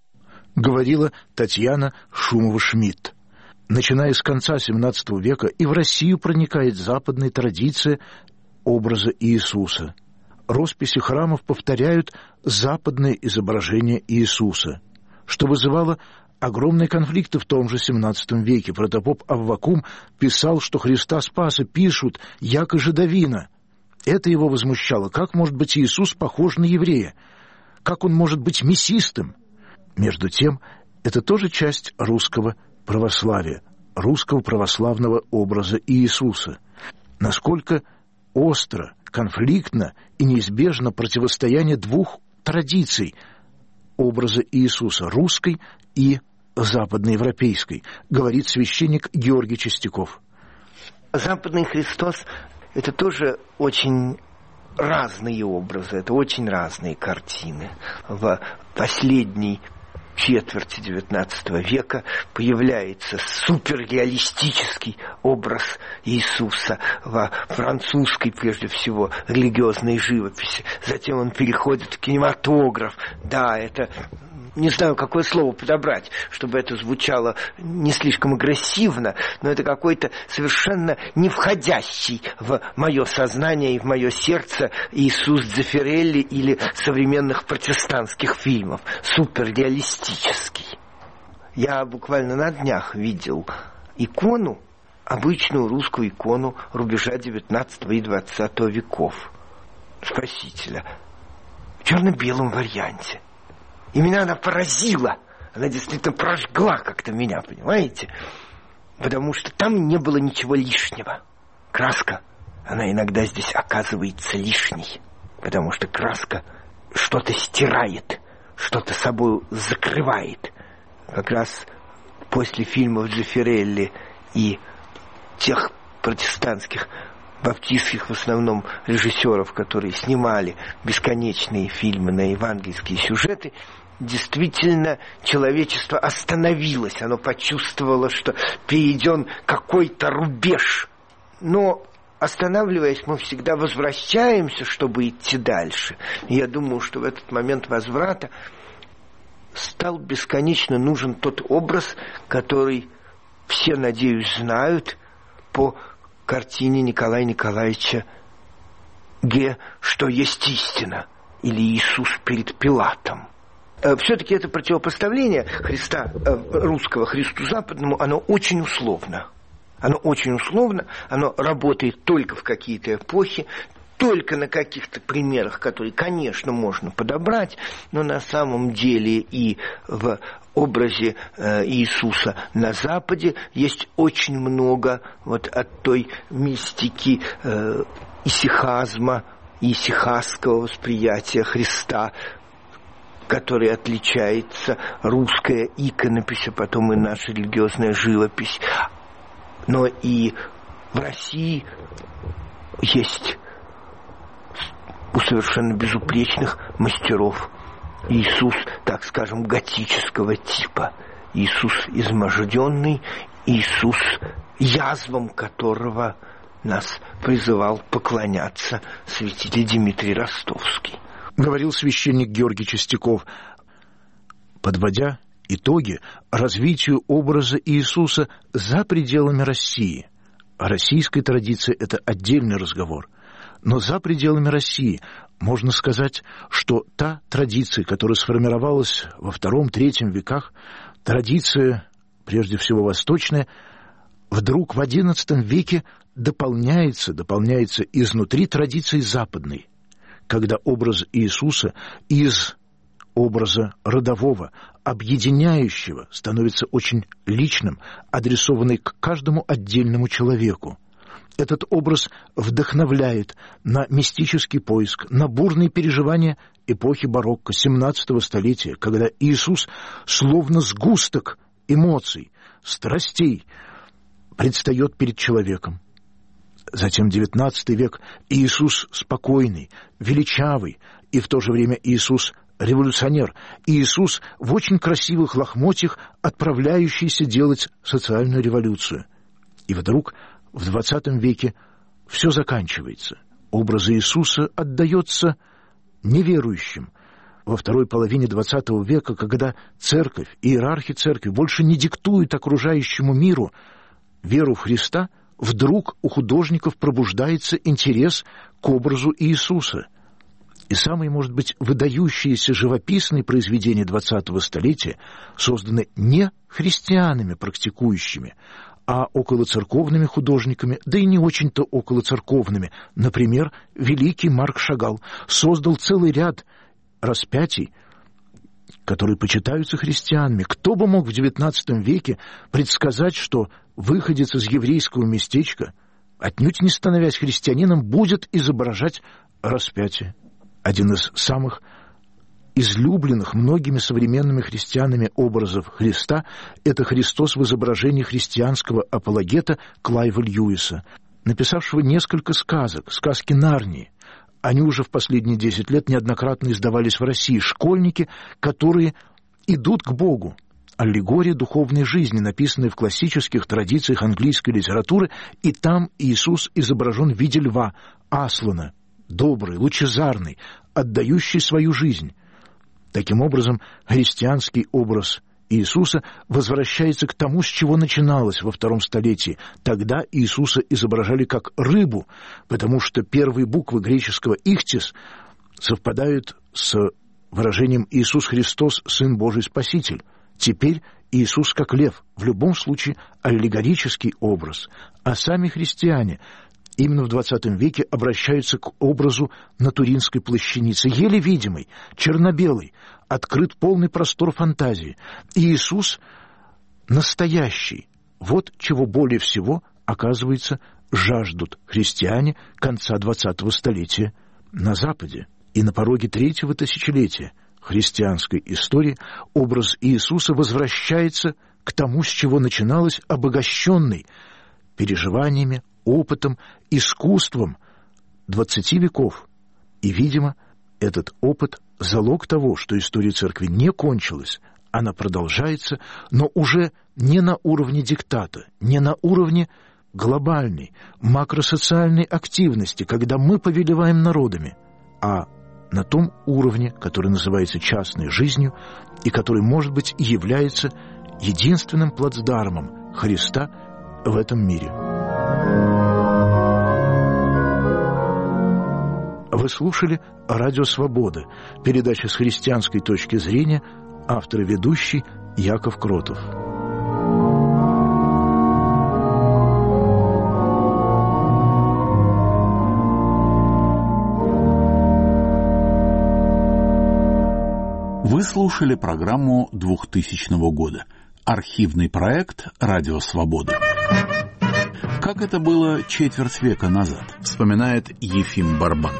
говорила Татьяна Шумова-Шмидт. Начиная с конца XVII века и в Россию проникает западная традиция образа Иисуса. Росписи храмов повторяют западное изображение Иисуса, что вызывало огромные конфликты в том же XVII веке. Протопоп Аввакум писал, что Христа Спаса пишут «яко жидовина». Это его возмущало. Как может быть Иисус похож на еврея? Как он может быть мясистым? Между тем, это тоже часть русского православия, русского православного образа Иисуса. Насколько остро, конфликтно и неизбежно противостояние двух традиций образа Иисуса, русской и западноевропейской, говорит священник Георгий Чистяков. Западный Христос – это тоже очень разные образы, это очень разные картины. В последней четверти XIX века появляется суперреалистический образ Иисуса во французской, прежде всего, религиозной живописи. Затем он переходит в кинематограф. Да, это... Не знаю, какое слово подобрать, чтобы это звучало не слишком агрессивно, но это какой-то совершенно не входящий в мое сознание и в мое сердце Иисус Дзеффирелли или современных протестантских фильмов. Суперреалистический. Я буквально на днях видел икону, обычную русскую икону рубежа XIX и XX веков. Спасителя. В черно-белом варианте. И меня она поразила. Она действительно прожгла как-то меня, понимаете? Потому что там не было ничего лишнего. Краска, она иногда здесь оказывается лишней. Потому что краска что-то стирает, что-то собой закрывает. Как раз после фильмов Дзеффирелли и тех протестантских, баптистских в основном режиссеров, которые снимали бесконечные фильмы на евангельские сюжеты, действительно человечество остановилось, оно почувствовало, что перейден какой-то рубеж. Но останавливаясь, мы всегда возвращаемся, чтобы идти дальше. И я думаю, что в этот момент возврата стал бесконечно нужен тот образ, который все, надеюсь, знают по картине Николая Николаевича Ге «Что есть истина» или «Иисус перед Пилатом». Все-таки это противопоставление Христа русского Христу западному, оно очень условно. Оно очень условно, оно работает только в какие-то эпохи, только на каких-то примерах, которые, конечно, можно подобрать, но на самом деле и в образе Иисуса на Западе есть очень много вот от той мистики исихазма, исихазского восприятия Христа, которой отличается русская иконопись, а потом и наша религиозная живопись. Но и в России есть у совершенно безупречных мастеров Иисус, так скажем, готического типа. Иисус изможденный, Иисус, язвам которого нас призывал поклоняться святитель Дмитрий Ростовский. Говорил священник Георгий Чистяков, подводя итоги развитию образа Иисуса за пределами России. О российской традиции это отдельный разговор. Но за пределами России можно сказать, что та традиция, которая сформировалась во II-III веках, традиция, прежде всего восточная, вдруг в XI веке дополняется изнутри традиции западной, когда образ Иисуса из образа родового, объединяющего, становится очень личным, адресованный к каждому отдельному человеку. Этот образ вдохновляет на мистический поиск, на бурные переживания эпохи барокко, 17 столетия, когда Иисус, словно сгусток эмоций, страстей, предстает перед человеком. Затем 19 век, Иисус спокойный, величавый, и в то же время Иисус революционер, Иисус в очень красивых лохмотьях, отправляющийся делать социальную революцию. И вдруг в 20 веке все заканчивается. Образ Иисуса отдается неверующим, во второй половине XX века, когда церковь, иерархи церкви больше не диктуют окружающему миру веру в Христа, вдруг у художников пробуждается интерес к образу Иисуса. И самые, может быть, выдающиеся живописные произведения 20-го столетия созданы не христианами практикующими, а околоцерковными художниками, да и не очень-то околоцерковными. Например, великий Марк Шагал создал целый ряд распятий, которые почитаются христианами. Кто бы мог в XIX веке предсказать, что выходец из еврейского местечка, отнюдь не становясь христианином, будет изображать распятие? Один из самых излюбленных многими современными христианами образов Христа – это Христос в изображении христианского апологета Клайва Льюиса, написавшего несколько сказок, сказки Нарнии. Они уже в последние 10 лет неоднократно издавались в России. Школьники, которые идут к Богу. Аллегория духовной жизни, написанная в классических традициях английской литературы, и там Иисус изображен в виде льва, Аслана, добрый, лучезарный, отдающий свою жизнь. Таким образом, христианский образ Иисуса возвращается к тому, с чего начиналось во II столетии. Тогда Иисуса изображали как рыбу, потому что первые буквы греческого «ихтис» совпадают с выражением «Иисус Христос, Сын Божий Спаситель». Теперь Иисус как лев, в любом случае аллегорический образ. А сами христиане именно в XX веке обращаются к образу на Туринской плащанице, еле видимый, черно-белый, открыт полный простор фантазии. И Иисус настоящий. Вот чего более всего, оказывается, жаждут христиане конца XX столетия на Западе. И на пороге 3-го тысячелетия христианской истории образ Иисуса возвращается к тому, с чего начиналось, обогащенный переживаниями, опытом, искусством 20 веков. И, видимо, этот опыт – залог того, что история церкви не кончилась, она продолжается, но уже не на уровне диктата, не на уровне глобальной, макросоциальной активности, когда мы повелеваем народами, а на том уровне, который называется частной жизнью и который, может быть, и является единственным плацдармом Христа в этом мире. Вы слушали «Радио Свобода», передача с христианской точки зрения, автор и ведущий Яков Кротов. Вы слушали программу 2000 года. Архивный проект «Радио Свобода». Как это было четверть века назад, вспоминает Ефим Барбан.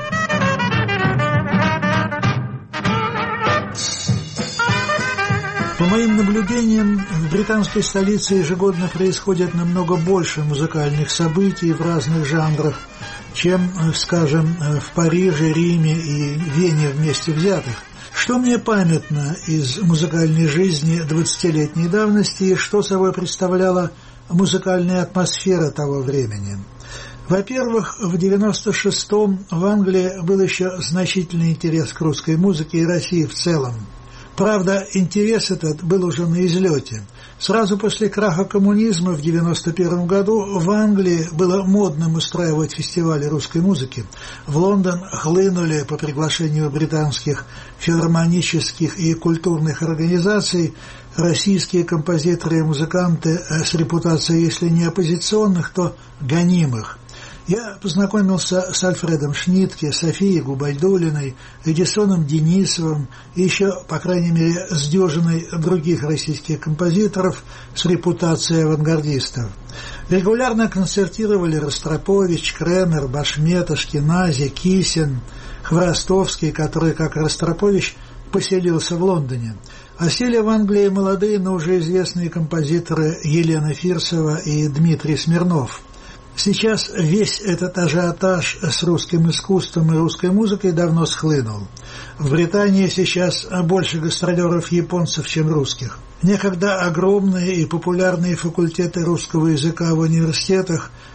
По моим наблюдениям, в британской столице ежегодно происходит намного больше музыкальных событий в разных жанрах, чем, скажем, в Париже, Риме и Вене вместе взятых. Что мне памятно из музыкальной жизни 20-летней давности и что собой представляла музыкальная атмосфера того времени? Во-первых, в 96-м в Англии был еще значительный интерес к русской музыке и России в целом. Правда, интерес этот был уже на излете. Сразу после краха коммунизма в 1991 году в Англии было модным устраивать фестивали русской музыки. В Лондон хлынули по приглашению британских филармонических и культурных организаций российские композиторы и музыканты с репутацией, если не оппозиционных, то гонимых. Я познакомился с Альфредом Шнитке, Софией Губайдуллиной, Эдисоном Денисовым и еще, по крайней мере, с дюжиной других российских композиторов с репутацией авангардистов. Регулярно концертировали Ростропович, Кренер, Башмет, Ашкенази, Кисин, Хворостовский, который, как Ростропович, поселился в Лондоне. Осели в Англии молодые, но уже известные композиторы Елена Фирсова и Дмитрий Смирнов. Сейчас весь этот ажиотаж с русским искусством и русской музыкой давно схлынул. В Британии сейчас больше гастролеров японцев, чем русских. Некогда огромные и популярные факультеты русского языка в университетах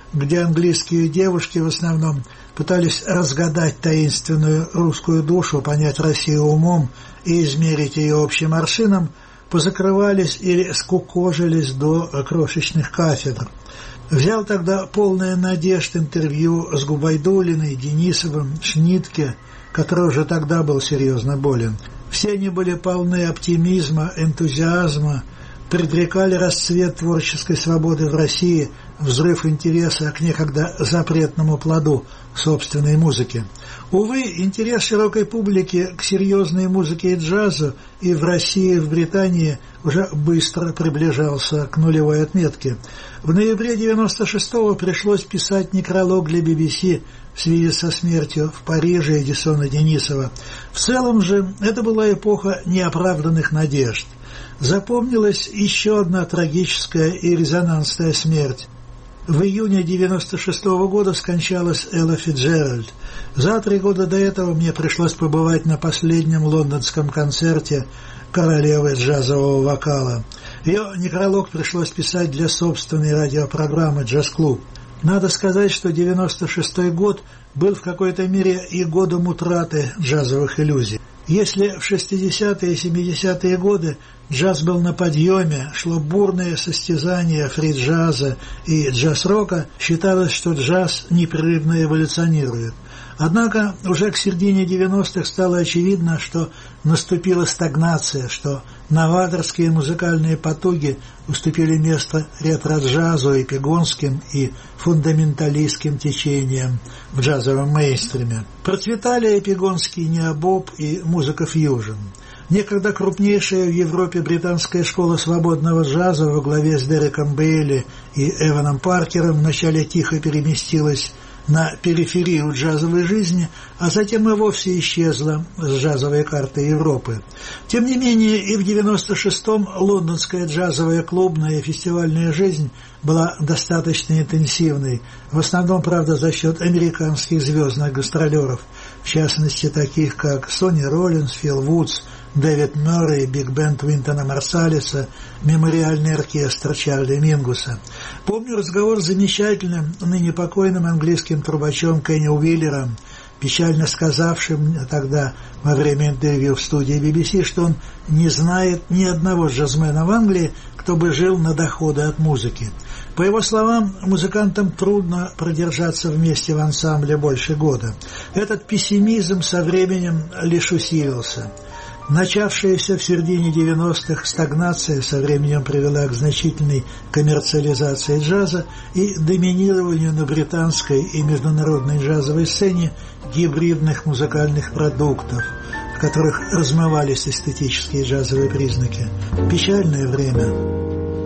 где английские девушки в основном пытались разгадать таинственную русскую душу, понять Россию умом и измерить ее общим аршином, позакрывались или скукожились до крошечных кафедр. Взял тогда полное надежд интервью с Губайдулиной, Денисовым, Шнитке, который уже тогда был серьезно болен. Все они были полны оптимизма, энтузиазма, предрекали расцвет творческой свободы в России, взрыв интереса к некогда запретному плоду собственной музыки. Увы, интерес широкой публики к серьезной музыке и джазу и в России, и в Британии уже быстро приближался к нулевой отметке. В ноябре 96-го пришлось писать некролог для BBC в связи со смертью в Париже Эдисона Денисова. В целом же это была эпоха неоправданных надежд. Запомнилась еще одна трагическая и резонансная смерть. В июне 96-го года скончалась Элла Фицджеральд. За 3 года до этого мне пришлось побывать на последнем лондонском концерте королевы джазового вокала. Ее некролог пришлось писать для собственной радиопрограммы «Джаз-клуб». Надо сказать, что 96-й год был в какой-то мере и годом утраты джазовых иллюзий. Если в 60-е и 70-е годы джаз был на подъеме, шло бурное состязание фри-джаза и джаз-рока, считалось, что джаз непрерывно эволюционирует. Однако уже к середине 90-х стало очевидно, что наступила стагнация, что новаторские музыкальные потуги уступили место ретро-джазу, эпигонским и фундаменталистским течениям в джазовом мейнстриме. Процветали эпигонский необоб и музыка фьюжн. Некогда крупнейшая в Европе британская школа свободного джаза во главе с Дереком Бейли и Эваном Паркером вначале тихо переместилась на периферию джазовой жизни, а затем и вовсе исчезла с джазовой карты Европы. Тем не менее, и в 96-м лондонская джазовая клубная и фестивальная жизнь была достаточно интенсивной, в основном, правда, за счет американских звездных гастролеров, в частности, таких как Сонни Роллинс, Фил Вудс, Дэвид Мюррей, биг-бенд Уинтона Марсалиса, мемориальный оркестр Чарли Мингуса. Помню разговор с замечательным, ныне покойным английским трубачом Кенни Уиллером, печально сказавшим тогда во время интервью в студии BBC, что он не знает ни одного джазмена в Англии, кто бы жил на доходы от музыки. По его словам, музыкантам трудно продержаться вместе в ансамбле больше года. Этот пессимизм со временем лишь усилился. Начавшаяся в середине 90-х стагнация со временем привела к значительной коммерциализации джаза и доминированию на британской и международной джазовой сцене гибридных музыкальных продуктов, в которых размывались эстетические джазовые признаки. Печальное время.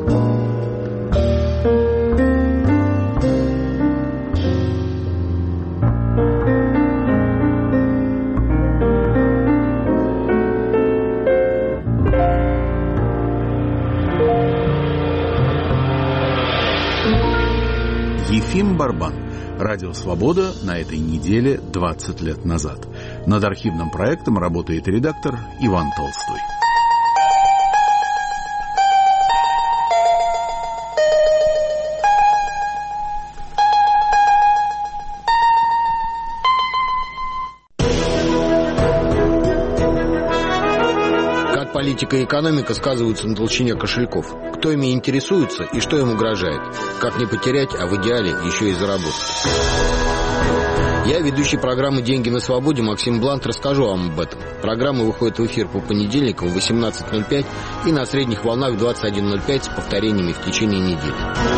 Ефим Барбан. Радио «Свобода» на этой неделе 20 лет назад. Над архивным проектом работает редактор Иван Толстой. Политика и экономика сказываются на толщине кошельков. Кто ими интересуется и что им угрожает? Как не потерять, а в идеале еще и заработать? Я, ведущий программы «Деньги на свободе» Максим Блант, расскажу вам об этом. Программа выходит в эфир по понедельникам в 18:05 и на средних волнах в 21:05 с повторениями в течение недели.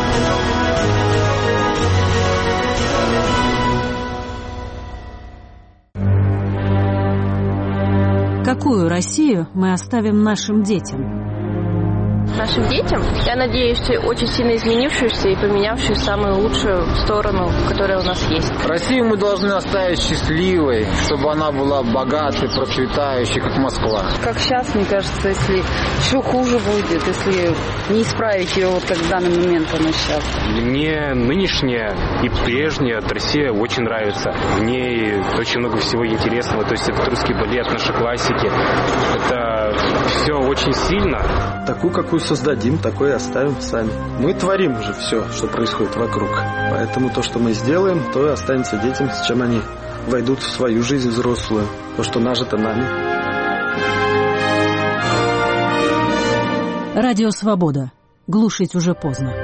Какую Россию мы оставим нашим детям? Нашим детям, я надеюсь, очень сильно изменившуюся и поменявшую самую лучшую сторону, которая у нас есть. Россию мы должны оставить счастливой, чтобы она была богатой, процветающей, как Москва. Как сейчас, мне кажется, если еще хуже будет, если не исправить ее, вот как в данный момент она сейчас. Мне нынешняя и прежняя Россия очень нравится. В ней очень много всего интересного. То есть это русский балет, наши классики. Это все очень сильно. Такую, какую создадим, такое и оставим сами. Мы творим уже все, что происходит вокруг. Поэтому то, что мы сделаем, то и останется детям, с чем они войдут в свою жизнь взрослую. То, что нажито нами. Радио «Свобода». Глушить уже поздно.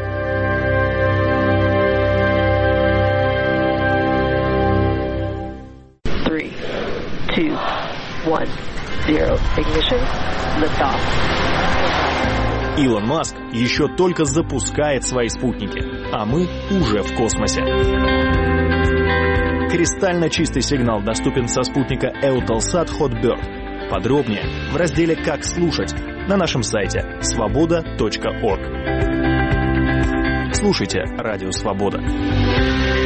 Илон Маск еще только запускает свои спутники, а мы уже в космосе. Кристально чистый сигнал доступен со спутника Eutelsat Hotbird. Подробнее в разделе «Как слушать» на нашем сайте svoboda.org. Слушайте «Радио Свобода».